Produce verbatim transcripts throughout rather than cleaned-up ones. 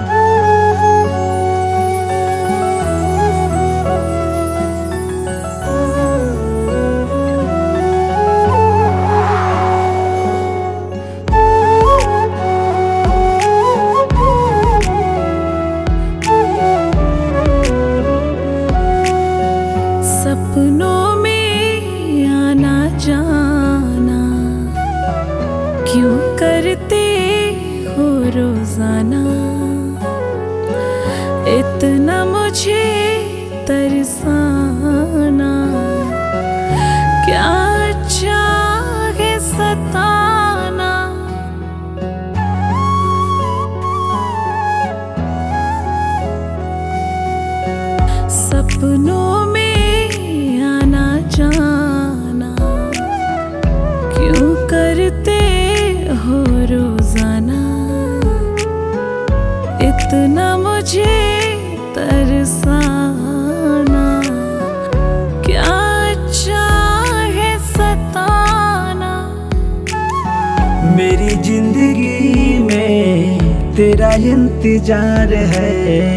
सपनों में आना जाना क्यों करते हो रोजाना, इतना मुझे तरसाना, क्या चाहे सताना। सपनों जाना क्यों करते हो रोजाना, इतना मुझे तरसाना, क्या चाहे सताना। मेरी जिंदगी में तेरा इंतजार है,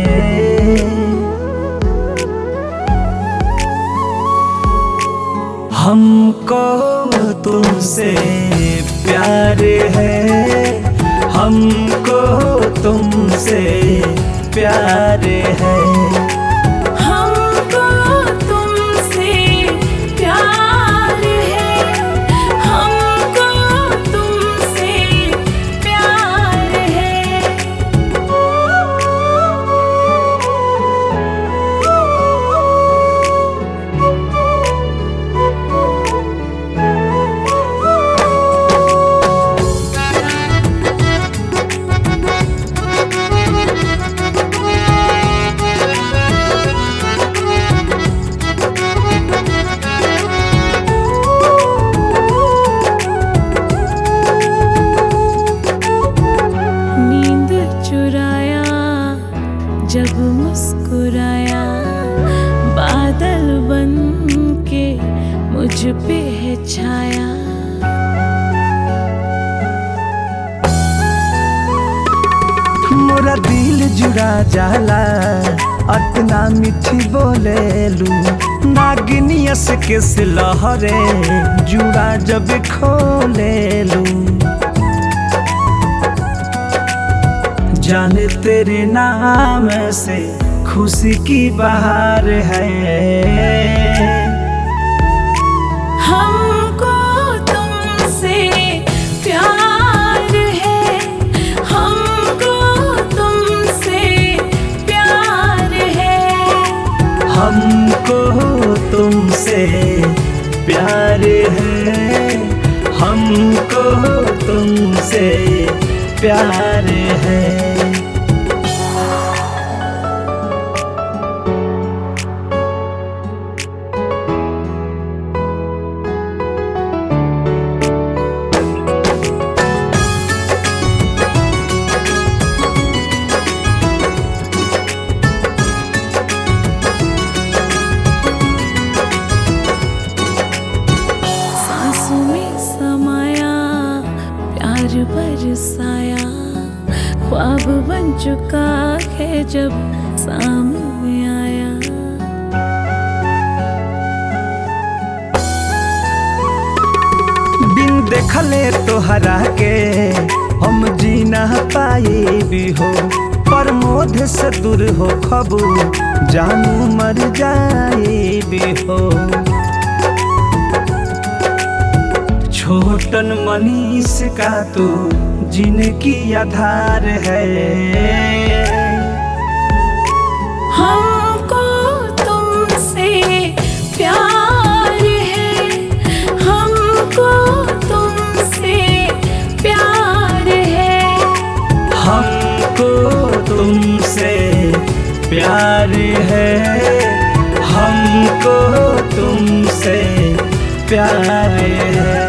हमको तुमसे प्यार है, हमको तुमसे प्यार है, हमको तुमसे प्यार है, हमको तुमसे प्यार है। जब मुस्कुराया बादल बन के मुझ पे है छाया, मोरा दिल जुड़ा जाला, अतना मीठी बोलेलू, नागिनियस के लहरे जुड़ा जब खोलेलू। जाने तेरे नाम से खुशी की बहार है, हमको तुमसे प्यार है, हमको तुमसे प्यार है, हमको तुमसे प्यार है, हमको तुमसे प्यार है। सांसों में समाया प्यार बरसाया, ख्वाब बन चुका है जब सामने आया। बिन देखले तोहरा के हम जी ना पाए भी हो, पर मोध से दूर हो खबू जानू मर जाए भी हो। छोटन मनीष का तू जिनकी आधार है, हमको तुमसे प्यार है, हमको तुमसे प्यार है, हमको तुमसे प्यार है, हमको तुमसे प्यार है।